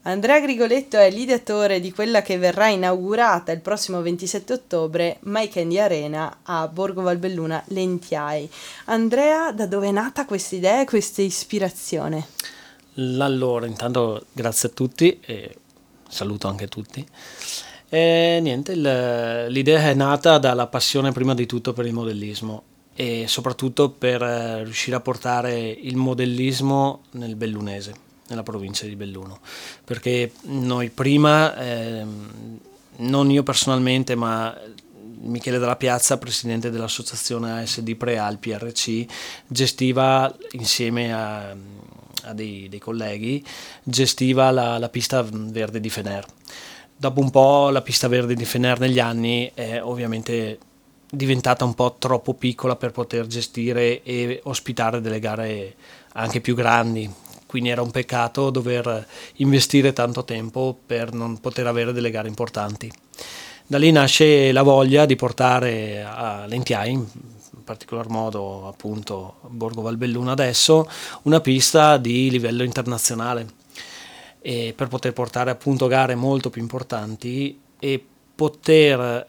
Andrea Grigoletto è l'ideatore di quella che verrà inaugurata il prossimo 27 ottobre, My Candy Arena a Borgo Valbelluna, Lentiai. Andrea, da dove è nata questa idea e questa ispirazione? Allora, intanto grazie a tutti e saluto anche tutti. E niente, l'idea è nata dalla passione prima di tutto per il modellismo e soprattutto per riuscire a portare il modellismo nel bellunese, nella provincia di Belluno, perché noi prima, non io personalmente, ma Michele Della Piazza, presidente dell'associazione ASD Prealpi RC, gestiva insieme a dei colleghi, gestiva la pista verde di Fener. Dopo un po' la pista verde di Fener negli anni è ovviamente diventata un po' troppo piccola per poter gestire e ospitare delle gare anche più grandi, quindi era un peccato dover investire tanto tempo per non poter avere delle gare importanti. Da lì nasce la voglia di portare a Lentiai, in particolar modo appunto Borgo Valbelluna adesso, una pista di livello internazionale, e per poter portare appunto gare molto più importanti e poter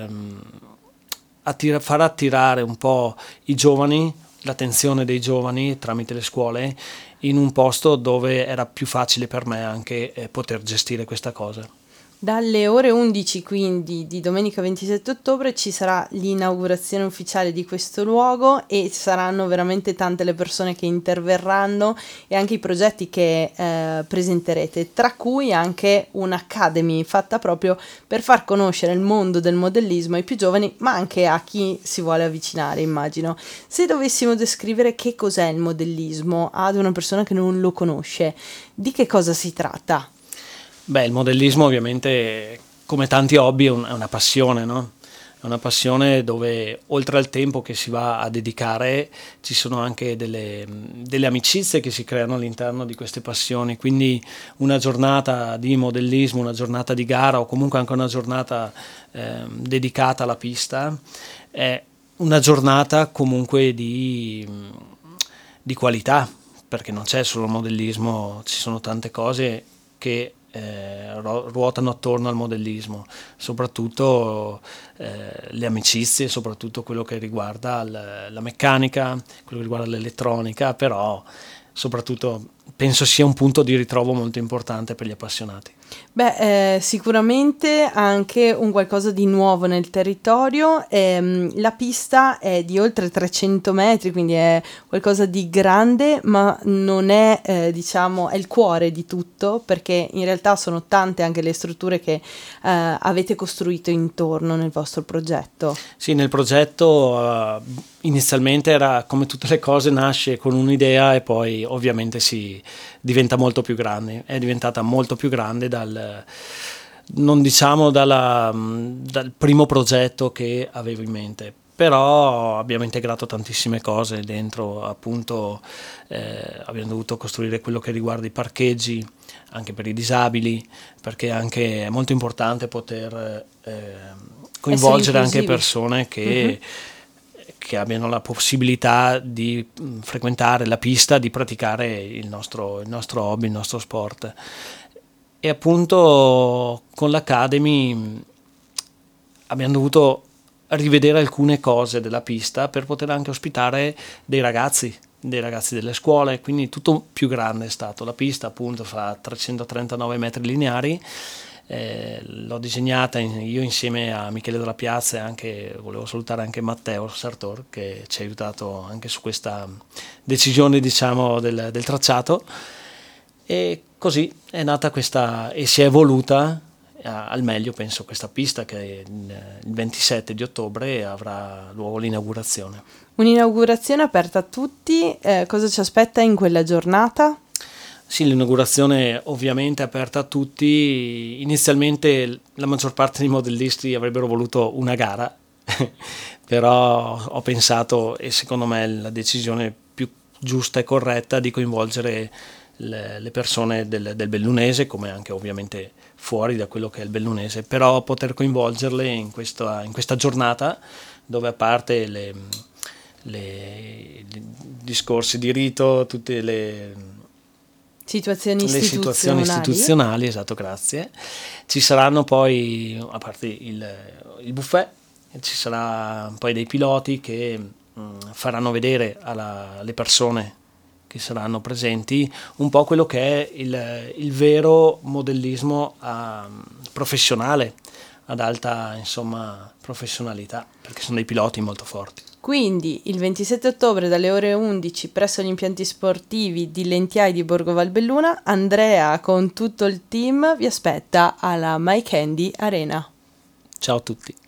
far attirare un po' i giovani, l'attenzione dei giovani tramite le scuole, in un posto dove era più facile per me anche poter gestire questa cosa. Dalle ore 11 quindi di domenica 27 ottobre ci sarà l'inaugurazione ufficiale di questo luogo e saranno veramente tante le persone che interverranno e anche i progetti che presenterete, tra cui anche un'academy fatta proprio per far conoscere il mondo del modellismo ai più giovani, ma anche a chi si vuole avvicinare, immagino. Se dovessimo descrivere che cos'è il modellismo ad una persona che non lo conosce, di che cosa si tratta? Beh, il modellismo ovviamente, come tanti hobby, è una passione, no? È una passione dove oltre al tempo che si va a dedicare ci sono anche delle amicizie che si creano all'interno di queste passioni, quindi una giornata di modellismo, una giornata di gara o comunque anche una giornata dedicata alla pista è una giornata comunque di qualità, perché non c'è solo modellismo, ci sono tante cose che ruotano attorno al modellismo, soprattutto le amicizie, soprattutto quello che riguarda la meccanica, quello che riguarda l'elettronica, però soprattutto penso sia un punto di ritrovo molto importante per gli appassionati. Beh, sicuramente anche un qualcosa di nuovo nel territorio. La pista è di oltre 300 metri, quindi è qualcosa di grande, ma non è, diciamo, è il cuore di tutto, perché in realtà sono tante anche le strutture che avete costruito intorno nel vostro progetto. Sì, nel progetto inizialmente era come tutte le cose, nasce con un'idea e poi ovviamente si diventa molto più grande. È diventata molto più grande non diciamo dal primo progetto che avevo in mente, però abbiamo integrato tantissime cose dentro, appunto abbiamo dovuto costruire quello che riguarda i parcheggi anche per i disabili, perché anche è molto importante poter Essere coinvolgere anche inclusivi. persone Mhm. che abbiano la possibilità di frequentare la pista, di praticare il nostro hobby, il nostro sport. E appunto con l'Academy abbiamo dovuto rivedere alcune cose della pista per poter anche ospitare dei ragazzi delle scuole, quindi tutto più grande è stato. La pista appunto fa 339 metri lineari, l'ho disegnata io insieme a Michele Della Piazza e anche, volevo salutare anche Matteo Sartor che ci ha aiutato anche su questa decisione, diciamo, del tracciato, e così è nata questa e si è evoluta al meglio, penso, questa pista che il 27 di ottobre avrà luogo l'inaugurazione. Un'inaugurazione aperta a tutti, cosa ci aspetta in quella giornata? Sì, l'inaugurazione ovviamente è aperta a tutti. Inizialmente la maggior parte dei modellisti avrebbero voluto una gara, però ho pensato, e secondo me è la decisione più giusta e corretta, di coinvolgere le persone del bellunese, come anche ovviamente fuori da quello che è il bellunese, però poter coinvolgerle in questa giornata dove, a parte i discorsi di rito, tutte situazioni le situazioni istituzionali, esatto, grazie. Ci saranno poi, a parte il buffet, ci sarà poi dei piloti che faranno vedere alle persone che saranno presenti un po' quello che è il vero modellismo professionale, ad alta, insomma, professionalità, perché sono dei piloti molto forti. Quindi il 27 ottobre dalle ore 11 presso gli impianti sportivi di Lentiai di Borgo Valbelluna, Andrea con tutto il team vi aspetta alla My Candy Arena. Ciao a tutti.